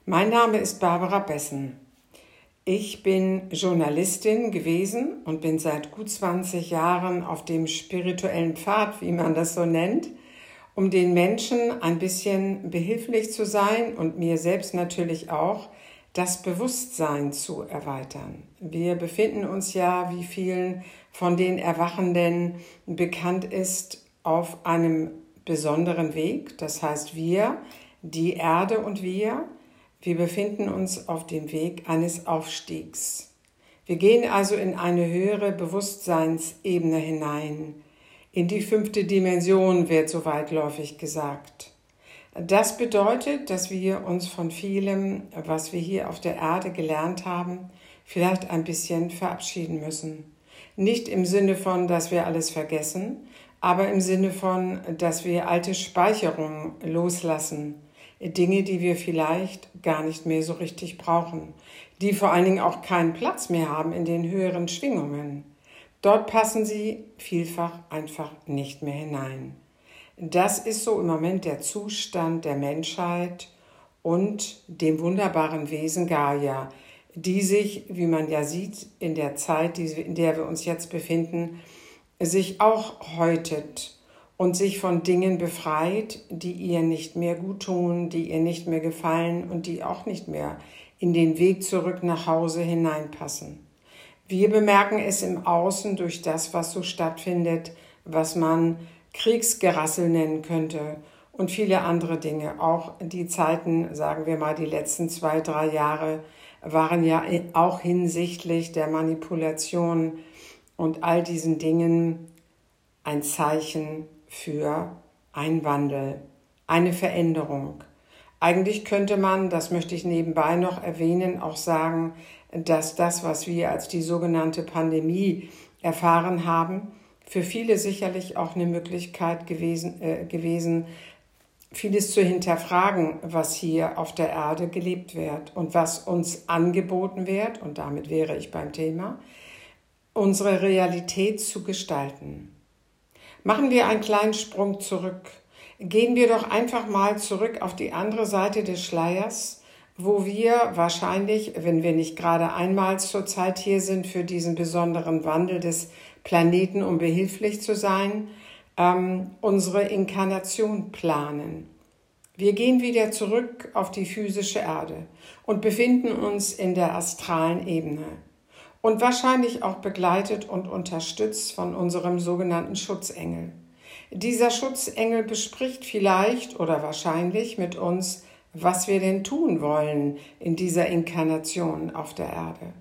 Mein Name ist Barbara Bessen. Ich bin Journalistin gewesen und bin seit gut 20 Jahren auf dem spirituellen Pfad, wie man das so nennt, um den Menschen ein bisschen behilflich zu sein und mir selbst natürlich auch, das Bewusstsein zu erweitern. Wir befinden uns ja, wie vielen von den Erwachenden bekannt ist, auf einem besonderen Weg. Das heißt, wir, die Erde und wir befinden uns auf dem Weg eines Aufstiegs. Wir gehen also in eine höhere Bewusstseinsebene hinein. In die 5. Dimension wird so weitläufig gesagt. Das bedeutet, dass wir uns von vielem, was wir hier auf der Erde gelernt haben, vielleicht ein bisschen verabschieden müssen. Nicht im Sinne von, dass wir alles vergessen, aber im Sinne von, dass wir alte Speicherungen loslassen. Dinge, die wir vielleicht gar nicht mehr so richtig brauchen, die vor allen Dingen auch keinen Platz mehr haben in den höheren Schwingungen. Dort passen sie vielfach einfach nicht mehr hinein. Das ist so im Moment der Zustand der Menschheit und dem wunderbaren Wesen Gaia, die sich, wie man ja sieht, in der Zeit, in der wir uns jetzt befinden, sich auch häutet und sich von Dingen befreit, die ihr nicht mehr gut tun, die ihr nicht mehr gefallen und die auch nicht mehr in den Weg zurück nach Hause hineinpassen. Wir bemerken es im Außen durch das, was so stattfindet, was man Kriegsgerassel nennen könnte und viele andere Dinge. Auch die Zeiten, sagen wir mal, die letzten 2, 3 Jahre waren ja auch hinsichtlich der Manipulation und all diesen Dingen ein Zeichen für einen Wandel, eine Veränderung. Eigentlich könnte man, das möchte ich nebenbei noch erwähnen, auch sagen, dass das, was wir als die sogenannte Pandemie erfahren haben, für viele sicherlich auch eine Möglichkeit gewesen, vieles zu hinterfragen, was hier auf der Erde gelebt wird und was uns angeboten wird, und damit wäre ich beim Thema, unsere Realität zu gestalten. Machen wir einen kleinen Sprung zurück. Gehen wir doch einfach mal zurück auf die andere Seite des Schleiers, wo wir wahrscheinlich, wenn wir nicht gerade einmal zur Zeit hier sind für diesen besonderen Wandel des Planeten, um behilflich zu sein, unsere Inkarnation planen. Wir gehen wieder zurück auf die physische Erde und befinden uns in der astralen Ebene. Und wahrscheinlich auch begleitet und unterstützt von unserem sogenannten Schutzengel. Dieser Schutzengel bespricht vielleicht oder wahrscheinlich mit uns, was wir denn tun wollen in dieser Inkarnation auf der Erde.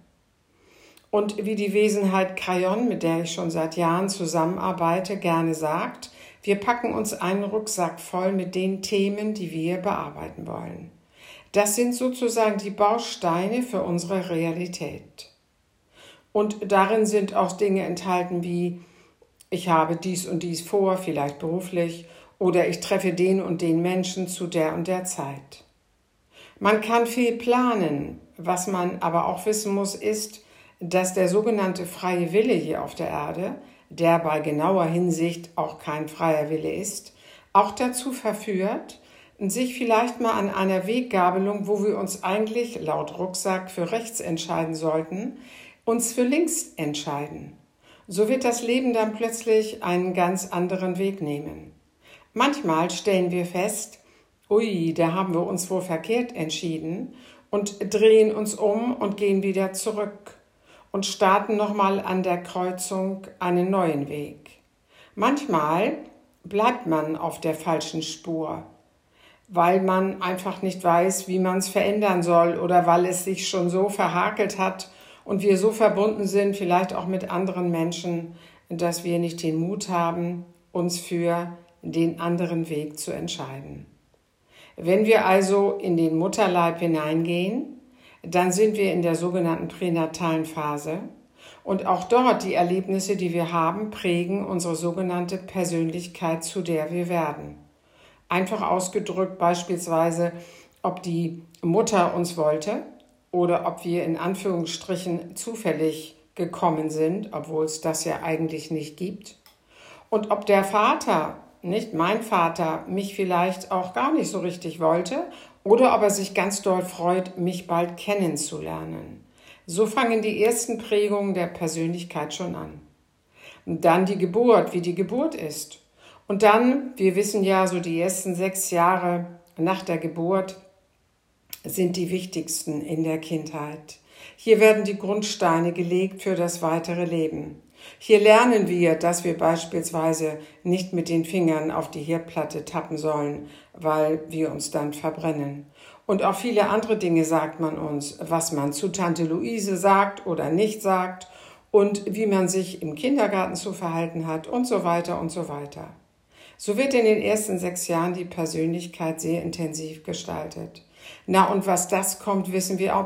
Und wie die Wesenheit Kryon, mit der ich schon seit Jahren zusammenarbeite, gerne sagt, wir packen uns einen Rucksack voll mit den Themen, die wir bearbeiten wollen. Das sind sozusagen die Bausteine für unsere Realität. Und darin sind auch Dinge enthalten wie, ich habe dies und dies vor, vielleicht beruflich, oder ich treffe den und den Menschen zu der und der Zeit. Man kann viel planen, was man aber auch wissen muss, ist, dass der sogenannte freie Wille hier auf der Erde, der bei genauer Hinsicht auch kein freier Wille ist, auch dazu verführt, sich vielleicht mal an einer Weggabelung, wo wir uns eigentlich laut Rucksack für rechts entscheiden sollten, uns für links entscheiden. So wird das Leben dann plötzlich einen ganz anderen Weg nehmen. Manchmal stellen wir fest, ui, da haben wir uns wohl verkehrt entschieden und drehen uns um und gehen wieder zurück und starten nochmal an der Kreuzung einen neuen Weg. Manchmal bleibt man auf der falschen Spur, weil man einfach nicht weiß, wie man es verändern soll oder weil es sich schon so verhakelt hat und wir so verbunden sind, vielleicht auch mit anderen Menschen, dass wir nicht den Mut haben, uns für den anderen Weg zu entscheiden. Wenn wir also in den Mutterleib hineingehen, dann sind wir in der sogenannten pränatalen Phase und auch dort die Erlebnisse, die wir haben, prägen unsere sogenannte Persönlichkeit, zu der wir werden. Einfach ausgedrückt beispielsweise, ob die Mutter uns wollte oder ob wir in Anführungsstrichen zufällig gekommen sind, obwohl es das ja eigentlich nicht gibt. Und ob der Vater, nicht mein Vater, mich vielleicht auch gar nicht so richtig wollte oder ob er sich ganz doll freut, mich bald kennenzulernen. So fangen die ersten Prägungen der Persönlichkeit schon an. Und dann die Geburt, wie die Geburt ist. Und dann, wir wissen ja, so die ersten 6 Jahre nach der Geburt sind die wichtigsten in der Kindheit. Hier werden die Grundsteine gelegt für das weitere Leben. Hier lernen wir, dass wir beispielsweise nicht mit den Fingern auf die Herdplatte tappen sollen, weil wir uns dann verbrennen. Und auch viele andere Dinge sagt man uns, was man zu Tante Luise sagt oder nicht sagt und wie man sich im Kindergarten zu verhalten hat und so weiter und so weiter. So wird in den ersten 6 Jahren die Persönlichkeit sehr intensiv gestaltet. Na, und was dann kommt, wissen wir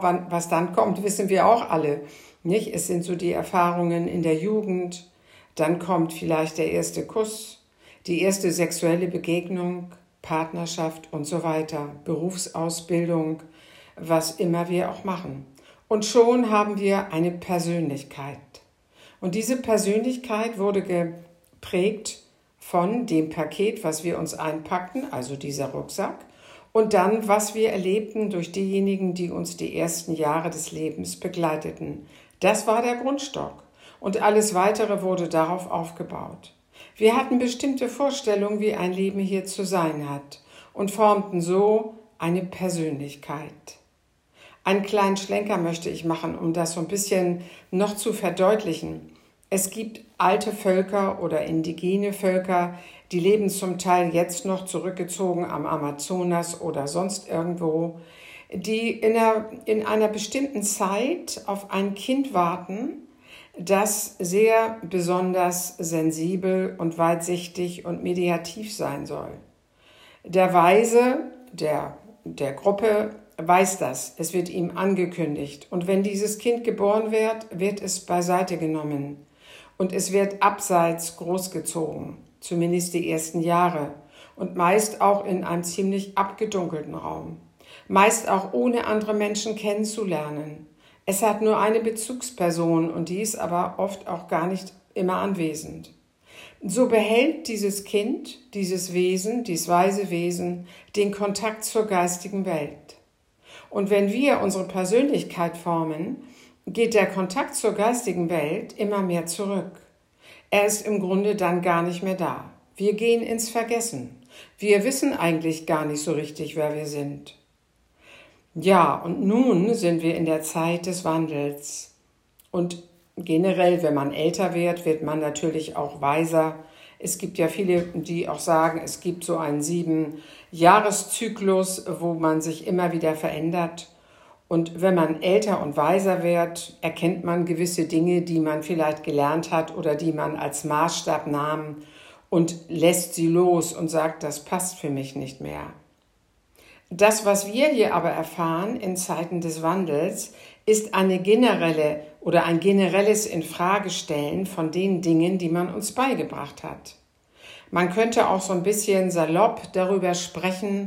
auch alle. Nicht? Es sind so die Erfahrungen in der Jugend, dann kommt vielleicht der erste Kuss, die erste sexuelle Begegnung, Partnerschaft und so weiter, Berufsausbildung, was immer wir auch machen. Und schon haben wir eine Persönlichkeit. Und diese Persönlichkeit wurde geprägt von dem Paket, was wir uns einpackten, also dieser Rucksack, und dann, was wir erlebten durch diejenigen, die uns die ersten Jahre des Lebens begleiteten. Das war der Grundstock und alles Weitere wurde darauf aufgebaut. Wir hatten bestimmte Vorstellungen, wie ein Leben hier zu sein hat und formten so eine Persönlichkeit. Einen kleinen Schlenker möchte ich machen, um das so ein bisschen noch zu verdeutlichen. Es gibt alte Völker oder indigene Völker, die leben zum Teil jetzt noch zurückgezogen am Amazonas oder sonst irgendwo, die in einer bestimmten Zeit auf ein Kind warten, das sehr besonders sensibel und weitsichtig und mediativ sein soll. Der Weise der Gruppe weiß das, es wird ihm angekündigt. Und wenn dieses Kind geboren wird, wird es beiseite genommen. Und es wird abseits großgezogen, zumindest die ersten Jahre. Und meist auch in einem ziemlich abgedunkelten Raum. Meist auch ohne andere Menschen kennenzulernen. Es hat nur eine Bezugsperson und die ist aber oft auch gar nicht immer anwesend. So behält dieses Kind, dieses Wesen, dieses weise Wesen, den Kontakt zur geistigen Welt. Und wenn wir unsere Persönlichkeit formen, geht der Kontakt zur geistigen Welt immer mehr zurück. Er ist im Grunde dann gar nicht mehr da. Wir gehen ins Vergessen. Wir wissen eigentlich gar nicht so richtig, wer wir sind. Ja, und nun sind wir in der Zeit des Wandels. Und generell, wenn man älter wird man natürlich auch weiser. Es gibt ja viele, die auch sagen, es gibt so einen 7-Jahres-Zyklus, wo man sich immer wieder verändert. Und wenn man älter und weiser wird, erkennt man gewisse Dinge, die man vielleicht gelernt hat oder die man als Maßstab nahm und lässt sie los und sagt, das passt für mich nicht mehr. Das, was wir hier aber erfahren in Zeiten des Wandels, ist eine generelle oder ein generelles Infragestellen von den Dingen, die man uns beigebracht hat. Man könnte auch so ein bisschen salopp darüber sprechen,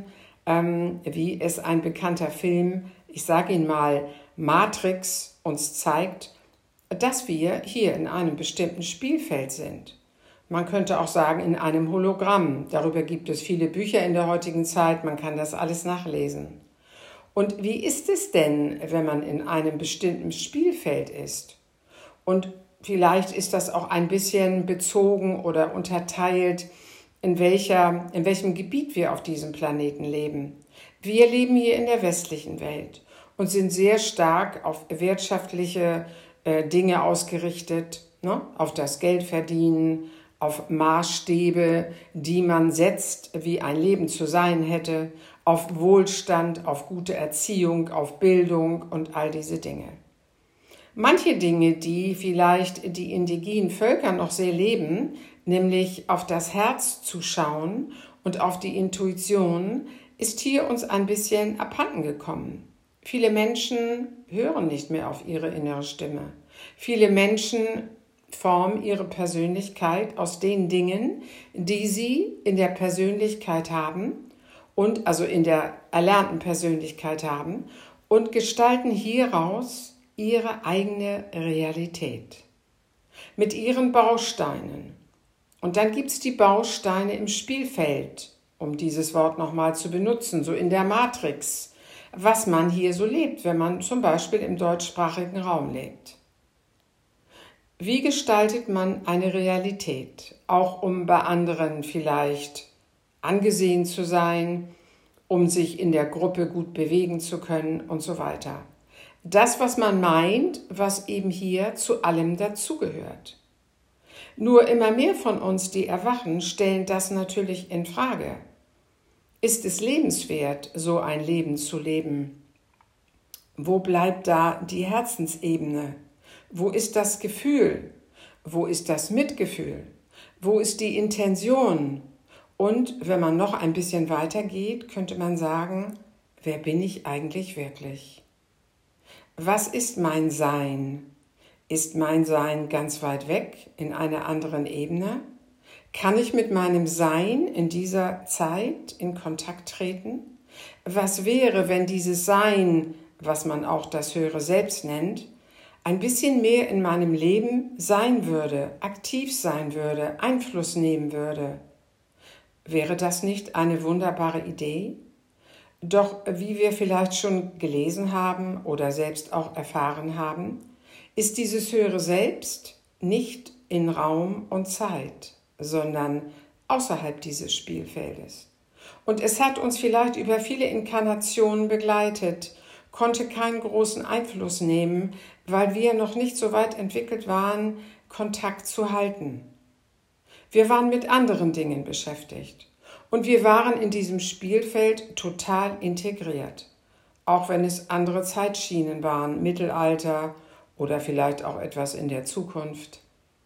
wie es ein bekannter Film, ich sage ihn mal, Matrix, uns zeigt, dass wir hier in einem bestimmten Spielfeld sind. Man könnte auch sagen, in einem Hologramm. Darüber gibt es viele Bücher in der heutigen Zeit, man kann das alles nachlesen. Und wie ist es denn, wenn man in einem bestimmten Spielfeld ist? Und vielleicht ist das auch ein bisschen bezogen oder unterteilt, in welchem Gebiet wir auf diesem Planeten leben. Wir leben hier in der westlichen Welt und sind sehr stark auf wirtschaftliche Dinge ausgerichtet, ne? Auf das Geldverdienen, auf Maßstäbe, die man setzt, wie ein Leben zu sein hätte, auf Wohlstand, auf gute Erziehung, auf Bildung und all diese Dinge. Manche Dinge, die vielleicht die indigenen Völker noch sehr leben, nämlich auf das Herz zu schauen und auf die Intuition, ist hier uns ein bisschen abhanden gekommen. Viele Menschen hören nicht mehr auf ihre innere Stimme. Viele Menschen formen ihre Persönlichkeit aus den Dingen, die sie in der Persönlichkeit haben und also in der erlernten Persönlichkeit haben und gestalten hieraus ihre eigene Realität mit ihren Bausteinen. Und dann gibt es die Bausteine im Spielfeld um dieses Wort nochmal zu benutzen, so in der Matrix, was man hier so lebt, wenn man zum Beispiel im deutschsprachigen Raum lebt. Wie gestaltet man eine Realität, auch um bei anderen vielleicht angesehen zu sein, um sich in der Gruppe gut bewegen zu können und so weiter. Das, was man meint, was eben hier zu allem dazugehört. Nur immer mehr von uns, die erwachen, stellen das natürlich in Frage. Ist es lebenswert, so ein Leben zu leben? Wo bleibt da die Herzensebene? Wo ist das Gefühl? Wo ist das Mitgefühl? Wo ist die Intention? Und wenn man noch ein bisschen weiter geht, könnte man sagen, wer bin ich eigentlich wirklich? Was ist mein Sein? Ist mein Sein ganz weit weg in einer anderen Ebene? Kann ich mit meinem Sein in dieser Zeit in Kontakt treten? Was wäre, wenn dieses Sein, was man auch das höhere Selbst nennt, ein bisschen mehr in meinem Leben sein würde, aktiv sein würde, Einfluss nehmen würde? Wäre das nicht eine wunderbare Idee? Doch wie wir vielleicht schon gelesen haben oder selbst auch erfahren haben, ist dieses höhere Selbst nicht in Raum und Zeit, sondern außerhalb dieses Spielfeldes. Und es hat uns vielleicht über viele Inkarnationen begleitet, konnte keinen großen Einfluss nehmen, weil wir noch nicht so weit entwickelt waren, Kontakt zu halten. Wir waren mit anderen Dingen beschäftigt und wir waren in diesem Spielfeld total integriert, auch wenn es andere Zeitschienen waren, Mittelalter oder vielleicht auch etwas in der Zukunft.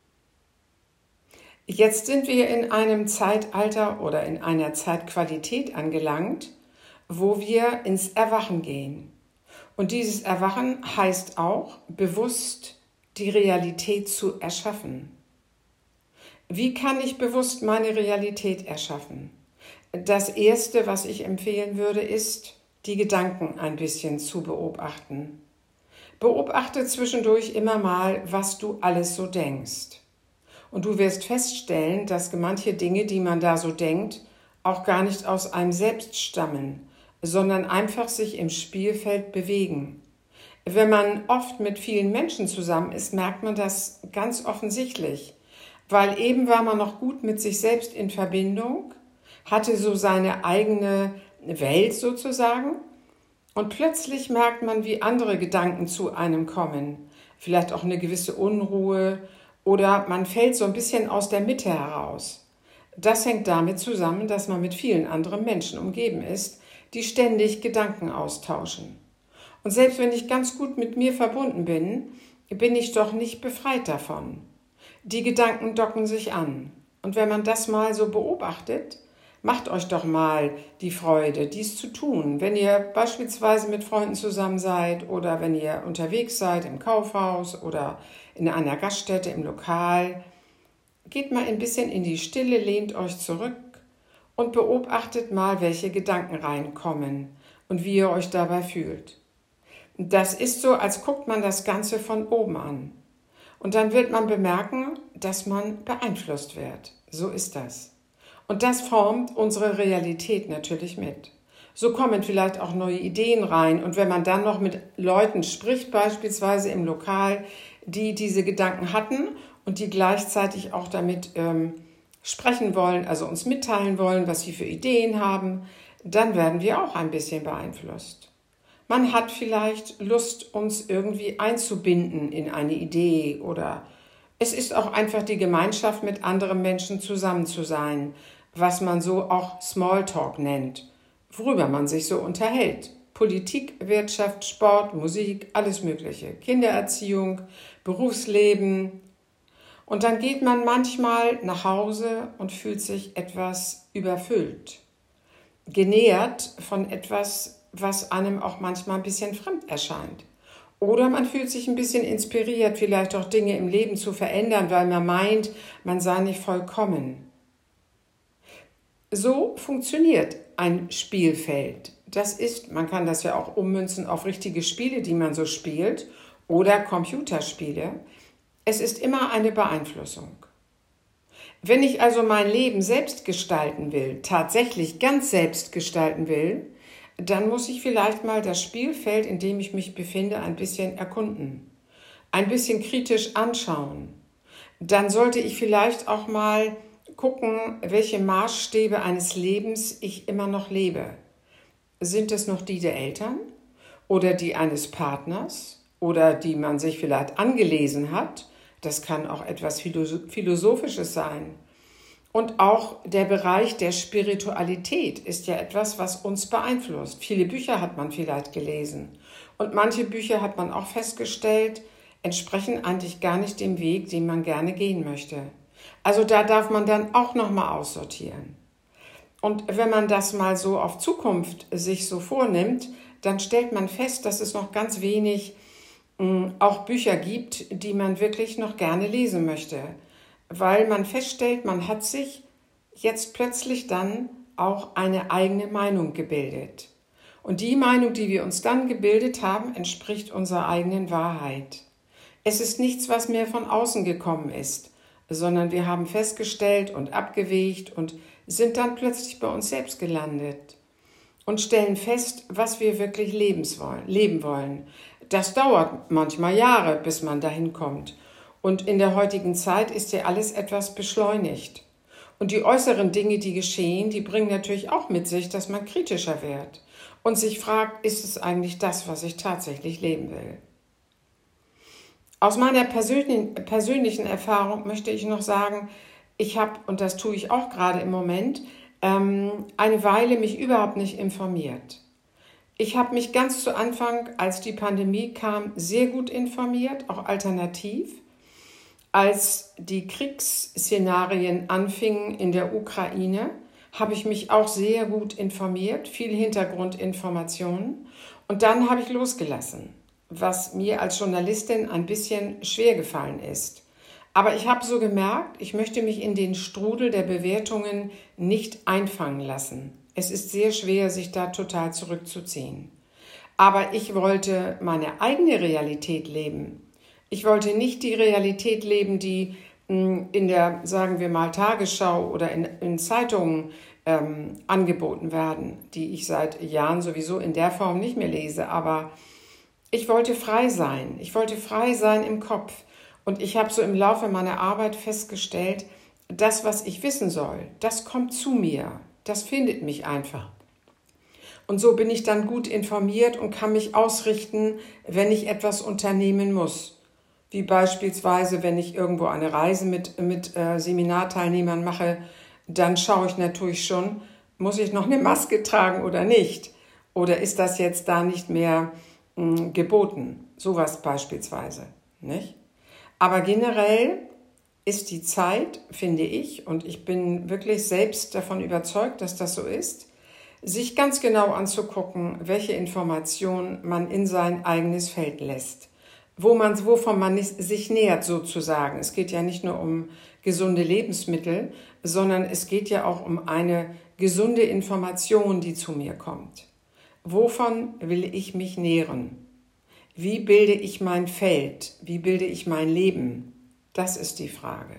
Jetzt sind wir in einem Zeitalter oder in einer Zeitqualität angelangt, wo wir ins Erwachen gehen. Und dieses Erwachen heißt auch, bewusst die Realität zu erschaffen. Wie kann ich bewusst meine Realität erschaffen? Das Erste, was ich empfehlen würde, ist, die Gedanken ein bisschen zu beobachten. Beobachte zwischendurch immer mal, was du alles so denkst. Und du wirst feststellen, dass manche Dinge, die man da so denkt, auch gar nicht aus einem selbst stammen, sondern einfach sich im Spielfeld bewegen. Wenn man oft mit vielen Menschen zusammen ist, merkt man das ganz offensichtlich, weil eben war man noch gut mit sich selbst in Verbindung, hatte so seine eigene Welt sozusagen und plötzlich merkt man, wie andere Gedanken zu einem kommen, vielleicht auch eine gewisse Unruhe oder man fällt so ein bisschen aus der Mitte heraus. Das hängt damit zusammen, dass man mit vielen anderen Menschen umgeben ist, die ständig Gedanken austauschen. Und selbst wenn ich ganz gut mit mir verbunden bin, bin ich doch nicht befreit davon. Die Gedanken docken sich an. Und wenn man das mal so beobachtet, macht euch doch mal die Freude, dies zu tun. Wenn ihr beispielsweise mit Freunden zusammen seid oder wenn ihr unterwegs seid im Kaufhaus oder in einer Gaststätte im Lokal, geht mal ein bisschen in die Stille, lehnt euch zurück und beobachtet mal, welche Gedanken reinkommen und wie ihr euch dabei fühlt. Das ist so, als guckt man das Ganze von oben an. Und dann wird man bemerken, dass man beeinflusst wird. So ist das. Und das formt unsere Realität natürlich mit. So kommen vielleicht auch neue Ideen rein. Und wenn man dann noch mit Leuten spricht, beispielsweise im Lokal, die diese Gedanken hatten und die gleichzeitig auch damit sprechen wollen, also uns mitteilen wollen, was sie für Ideen haben, dann werden wir auch ein bisschen beeinflusst. Man hat vielleicht Lust, uns irgendwie einzubinden in eine Idee oder es ist auch einfach die Gemeinschaft, mit anderen Menschen zusammen zu sein, was man so auch Smalltalk nennt, worüber man sich so unterhält. Politik, Wirtschaft, Sport, Musik, alles Mögliche, Kindererziehung, Berufsleben. Und dann geht man manchmal nach Hause und fühlt sich etwas überfüllt, genährt von etwas, was einem auch manchmal ein bisschen fremd erscheint. Oder man fühlt sich ein bisschen inspiriert, vielleicht auch Dinge im Leben zu verändern, weil man meint, man sei nicht vollkommen. So funktioniert ein Spielfeld. Das ist, man kann das ja auch ummünzen auf richtige Spiele, die man so spielt, oder Computerspiele. Es ist immer eine Beeinflussung. Wenn ich also mein Leben selbst gestalten will, tatsächlich ganz selbst gestalten will, dann muss ich vielleicht mal das Spielfeld, in dem ich mich befinde, ein bisschen erkunden, ein bisschen kritisch anschauen. Dann sollte ich vielleicht auch mal gucken, welche Maßstäbe eines Lebens ich immer noch lebe. Sind es noch die der Eltern oder die eines Partners oder die man sich vielleicht angelesen hat? Das kann auch etwas Philosophisches sein. Und auch der Bereich der Spiritualität ist ja etwas, was uns beeinflusst. Viele Bücher hat man vielleicht gelesen und manche Bücher hat man auch festgestellt, entsprechen eigentlich gar nicht dem Weg, den man gerne gehen möchte. Also da darf man dann auch nochmal aussortieren. Und wenn man das mal so auf Zukunft sich so vornimmt, dann stellt man fest, dass es noch ganz wenig auch Bücher gibt, die man wirklich noch gerne lesen möchte, weil man feststellt, man hat sich jetzt plötzlich dann auch eine eigene Meinung gebildet. Und die Meinung, die wir uns dann gebildet haben, entspricht unserer eigenen Wahrheit. Es ist nichts, was mehr von außen gekommen ist, sondern wir haben festgestellt und abgewegt und sind dann plötzlich bei uns selbst gelandet und stellen fest, was wir wirklich leben wollen. Das dauert manchmal Jahre, bis man dahin kommt. Und in der heutigen Zeit ist ja alles etwas beschleunigt. Und die äußeren Dinge, die geschehen, die bringen natürlich auch mit sich, dass man kritischer wird und sich fragt, ist es eigentlich das, was ich tatsächlich leben will? Aus meiner persönlichen Erfahrung möchte ich noch sagen, ich habe, und das tue ich auch gerade im Moment, eine Weile mich überhaupt nicht informiert. Ich habe mich ganz zu Anfang, als die Pandemie kam, sehr gut informiert, auch alternativ. Als die Kriegsszenarien anfingen in der Ukraine, habe ich mich auch sehr gut informiert, viel Hintergrundinformationen. Und dann habe ich losgelassen, was mir als Journalistin ein bisschen schwer gefallen ist. Aber ich habe so gemerkt, ich möchte mich in den Strudel der Bewertungen nicht einfangen lassen. Es ist sehr schwer, sich da total zurückzuziehen. Aber ich wollte meine eigene Realität leben. Ich wollte nicht die Realität leben, die in der, sagen wir mal, Tagesschau oder in Zeitungen angeboten werden, die ich seit Jahren sowieso in der Form nicht mehr lese. Aber ich wollte frei sein. Ich wollte frei sein im Kopf. Und ich habe so im Laufe meiner Arbeit festgestellt, das, was ich wissen soll, das kommt zu mir. Das findet mich einfach. Und so bin ich dann gut informiert und kann mich ausrichten, wenn ich etwas unternehmen muss. Wie beispielsweise, wenn ich irgendwo eine Reise mit Seminarteilnehmern mache, dann schaue ich natürlich schon, muss ich noch eine Maske tragen oder nicht? Oder ist das jetzt da nicht mehr geboten? Sowas beispielsweise, nicht? Aber generell ist die Zeit, finde ich, und ich bin wirklich selbst davon überzeugt, dass das so ist, sich ganz genau anzugucken, welche Informationen man in sein eigenes Feld lässt, wovon man sich nähert sozusagen. Es geht ja nicht nur um gesunde Lebensmittel, sondern es geht ja auch um eine gesunde Information, die zu mir kommt. Wovon will ich mich nähren? Wie bilde ich mein Feld? Wie bilde ich mein Leben? Das ist die Frage.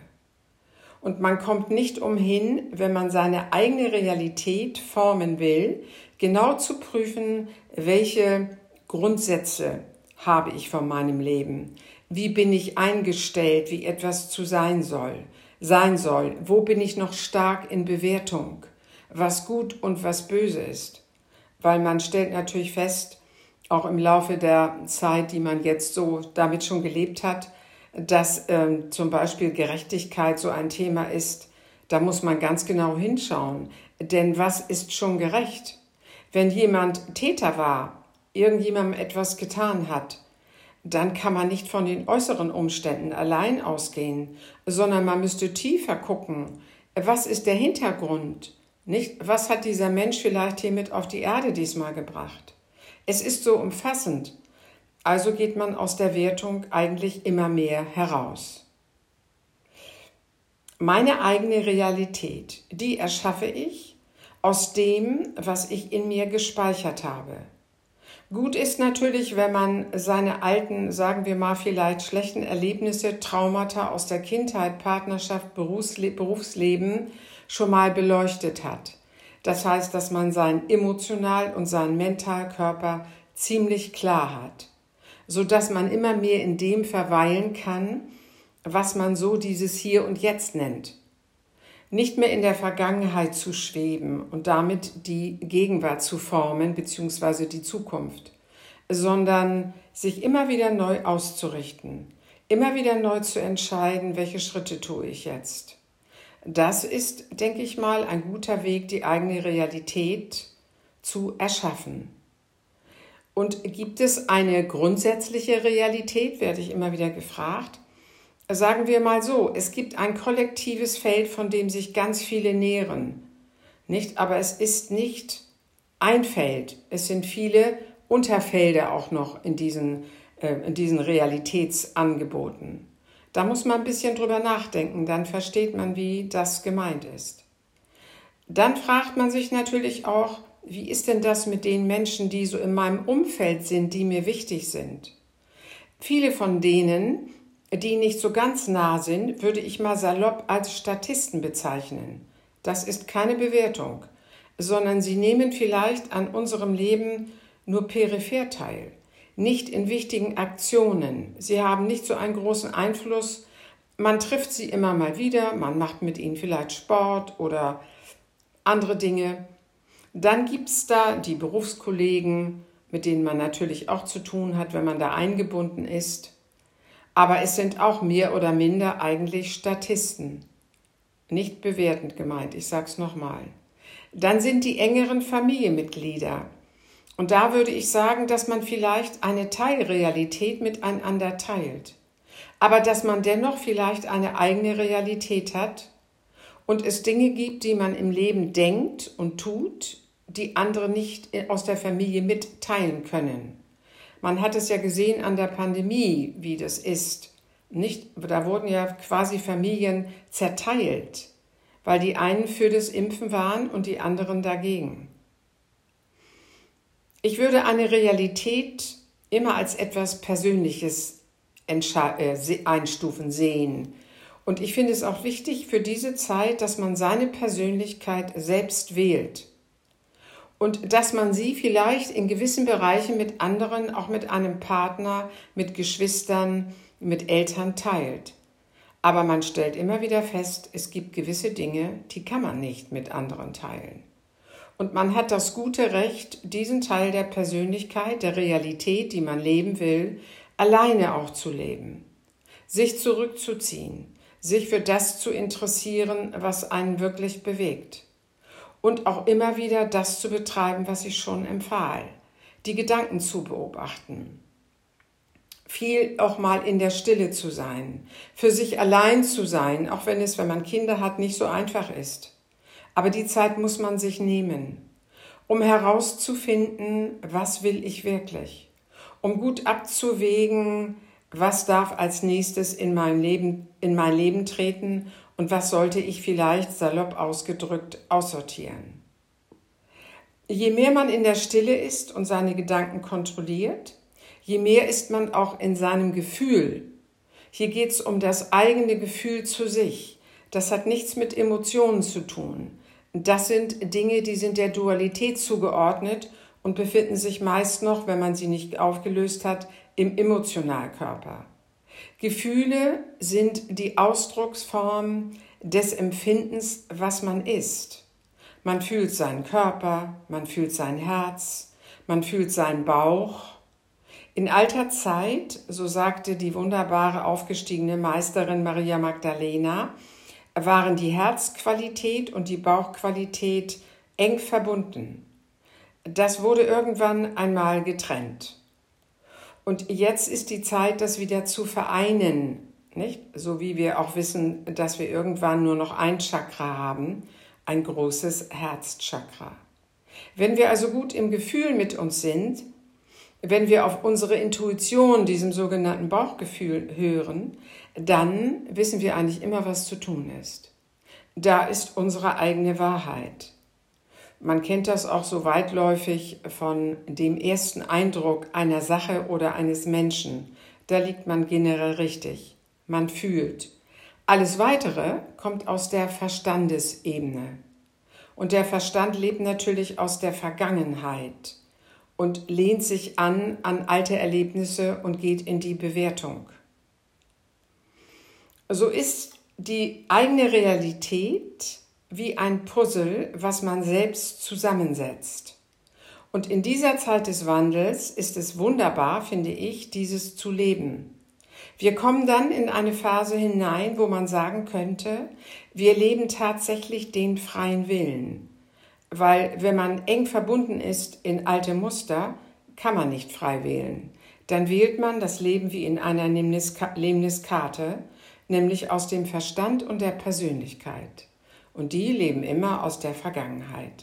Und man kommt nicht umhin, wenn man seine eigene Realität formen will, genau zu prüfen, welche Grundsätze habe ich von meinem Leben? Wie bin ich eingestellt, wie etwas zu sein soll? Wo bin ich noch stark in Bewertung? Was gut und was böse ist? Weil man stellt natürlich fest, auch im Laufe der Zeit, die man jetzt so damit schon gelebt hat, dass zum Beispiel Gerechtigkeit so ein Thema ist, da muss man ganz genau hinschauen. Denn was ist schon gerecht? Wenn jemand Täter war, irgendjemandem etwas getan hat, dann kann man nicht von den äußeren Umständen allein ausgehen, sondern man müsste tiefer gucken. Was ist der Hintergrund? Nicht? Was hat dieser Mensch vielleicht hier mit auf die Erde diesmal gebracht? Es ist so umfassend. Also geht man aus der Wertung eigentlich immer mehr heraus. Meine eigene Realität, die erschaffe ich aus dem, was ich in mir gespeichert habe. Gut ist natürlich, wenn man seine alten, sagen wir mal vielleicht schlechten Erlebnisse, Traumata aus der Kindheit, Partnerschaft, Berufsleben schon mal beleuchtet hat. Das heißt, dass man seinen Emotional- und seinen Mentalkörper ziemlich klar hat, sodass man immer mehr in dem verweilen kann, was man so dieses Hier und Jetzt nennt. Nicht mehr in der Vergangenheit zu schweben und damit die Gegenwart zu formen bzw. die Zukunft, sondern sich immer wieder neu auszurichten, immer wieder neu zu entscheiden, welche Schritte tue ich jetzt. Das ist, denke ich mal, ein guter Weg, die eigene Realität zu erschaffen. Und gibt es eine grundsätzliche Realität, werde ich immer wieder gefragt. Sagen wir mal so, es gibt ein kollektives Feld, von dem sich ganz viele nähren. Nicht? Aber es ist nicht ein Feld. Es sind viele Unterfelder auch noch in diesen Realitätsangeboten. Da muss man ein bisschen drüber nachdenken, dann versteht man, wie das gemeint ist. Dann fragt man sich natürlich auch, wie ist denn das mit den Menschen, die so in meinem Umfeld sind, die mir wichtig sind? Viele von denen, die nicht so ganz nah sind, würde ich mal salopp als Statisten bezeichnen. Das ist keine Bewertung, sondern sie nehmen vielleicht an unserem Leben nur peripher teil, nicht in wichtigen Aktionen. Sie haben nicht so einen großen Einfluss. Man trifft sie immer mal wieder, man macht mit ihnen vielleicht Sport oder andere Dinge. Dann gibt es da die Berufskollegen, mit denen man natürlich auch zu tun hat, wenn man da eingebunden ist. Aber es sind auch mehr oder minder eigentlich Statisten. Nicht bewertend gemeint, ich sage es nochmal. Dann sind die engeren Familienmitglieder. Und da würde ich sagen, dass man vielleicht eine Teilrealität miteinander teilt. Aber dass man dennoch vielleicht eine eigene Realität hat und es Dinge gibt, die man im Leben denkt und tut, die andere nicht aus der Familie mitteilen können. Man hat es ja gesehen an der Pandemie, wie das ist. Da wurden ja quasi Familien zerteilt, weil die einen für das Impfen waren und die anderen dagegen. Ich würde eine Realität immer als etwas Persönliches einstufen, sehen. Und ich finde es auch wichtig für diese Zeit, dass man seine Persönlichkeit selbst wählt. Und dass man sie vielleicht in gewissen Bereichen mit anderen, auch mit einem Partner, mit Geschwistern, mit Eltern teilt. Aber man stellt immer wieder fest, es gibt gewisse Dinge, die kann man nicht mit anderen teilen. Und man hat das gute Recht, diesen Teil der Persönlichkeit, der Realität, die man leben will, alleine auch zu leben. Sich zurückzuziehen, sich für das zu interessieren, was einen wirklich bewegt. Und auch immer wieder das zu betreiben, was ich schon empfahl, die Gedanken zu beobachten. Viel auch mal in der Stille zu sein, für sich allein zu sein, auch wenn es, wenn man Kinder hat, nicht so einfach ist. Aber die Zeit muss man sich nehmen, um herauszufinden, was will ich wirklich, um gut abzuwägen, was darf als nächstes in mein Leben treten und was sollte ich vielleicht, salopp ausgedrückt, aussortieren. Je mehr man in der Stille ist und seine Gedanken kontrolliert, je mehr ist man auch in seinem Gefühl. Hier geht es um das eigene Gefühl zu sich. Das hat nichts mit Emotionen zu tun. Das sind Dinge, die sind der Dualität zugeordnet und befinden sich meist noch, wenn man sie nicht aufgelöst hat, im Emotionalkörper. Gefühle sind die Ausdrucksform des Empfindens, was man ist. Man fühlt seinen Körper, man fühlt sein Herz, man fühlt seinen Bauch. In alter Zeit, so sagte die wunderbare aufgestiegene Meisterin Maria Magdalena, waren die Herzqualität und die Bauchqualität eng verbunden. Das wurde irgendwann einmal getrennt. Und jetzt ist die Zeit, das wieder zu vereinen, nicht? So wie wir auch wissen, dass wir irgendwann nur noch ein Chakra haben, ein großes Herzchakra. Wenn wir also gut im Gefühl mit uns sind, wenn wir auf unsere Intuition, diesem sogenannten Bauchgefühl hören, dann wissen wir eigentlich immer, was zu tun ist. Da ist unsere eigene Wahrheit. Man kennt das auch so weitläufig von dem ersten Eindruck einer Sache oder eines Menschen. Da liegt man generell richtig. Man fühlt. Alles Weitere kommt aus der Verstandesebene. Und der Verstand lebt natürlich aus der Vergangenheit und lehnt sich an alte Erlebnisse und geht in die Bewertung. So ist die eigene Realität wie ein Puzzle, was man selbst zusammensetzt. Und in dieser Zeit des Wandels ist es wunderbar, finde ich, dieses zu leben. Wir kommen dann in eine Phase hinein, wo man sagen könnte, wir leben tatsächlich den freien Willen. Weil wenn man eng verbunden ist in alte Muster, kann man nicht frei wählen. Dann wählt man das Leben wie in einer Lemniskate, nämlich aus dem Verstand und der Persönlichkeit. Und die leben immer aus der Vergangenheit.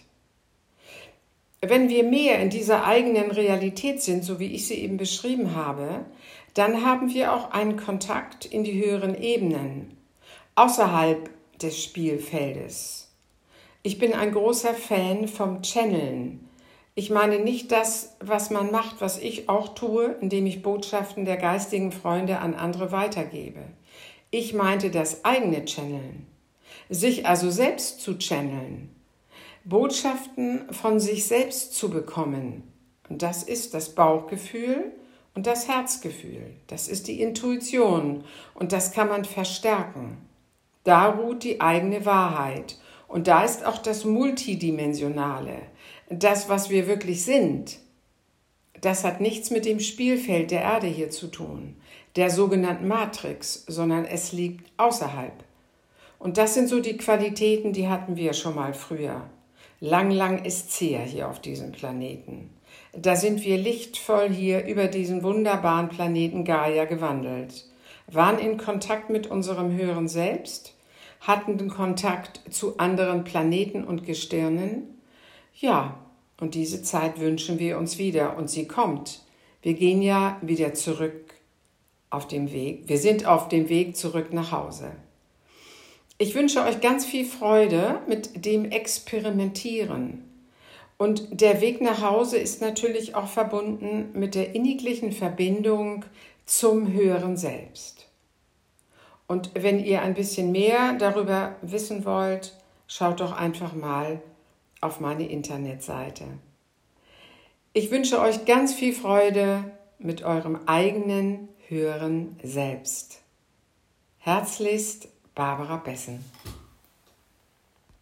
Wenn wir mehr in dieser eigenen Realität sind, so wie ich sie eben beschrieben habe, dann haben wir auch einen Kontakt in die höheren Ebenen, außerhalb des Spielfeldes. Ich bin ein großer Fan vom Channeln. Ich meine nicht das, was man macht, was ich auch tue, indem ich Botschaften der geistigen Freunde an andere weitergebe. Ich meinte das eigene Channeln, sich also selbst zu channeln, Botschaften von sich selbst zu bekommen. Und das ist das Bauchgefühl und das Herzgefühl. Das ist die Intuition und das kann man verstärken. Da ruht die eigene Wahrheit und da ist auch das Multidimensionale, das, was wir wirklich sind. Das hat nichts mit dem Spielfeld der Erde hier zu tun, der sogenannten Matrix, sondern es liegt außerhalb. Und das sind so die Qualitäten, die hatten wir schon mal früher. Lang ist's her hier auf diesem Planeten. Da sind wir lichtvoll hier über diesen wunderbaren Planeten Gaia gewandelt, waren in Kontakt mit unserem höheren Selbst, hatten den Kontakt zu anderen Planeten und Gestirnen. Ja, und diese Zeit wünschen wir uns wieder und sie kommt. Wir gehen ja wieder zurück auf dem Weg. Wir sind auf dem Weg zurück nach Hause. Ich wünsche euch ganz viel Freude mit dem Experimentieren. Und der Weg nach Hause ist natürlich auch verbunden mit der inniglichen Verbindung zum höheren Selbst. Und wenn ihr ein bisschen mehr darüber wissen wollt, schaut doch einfach mal auf meine Internetseite. Ich wünsche euch ganz viel Freude mit eurem eigenen höheren Selbst. Herzlichst, Barbara Bessen.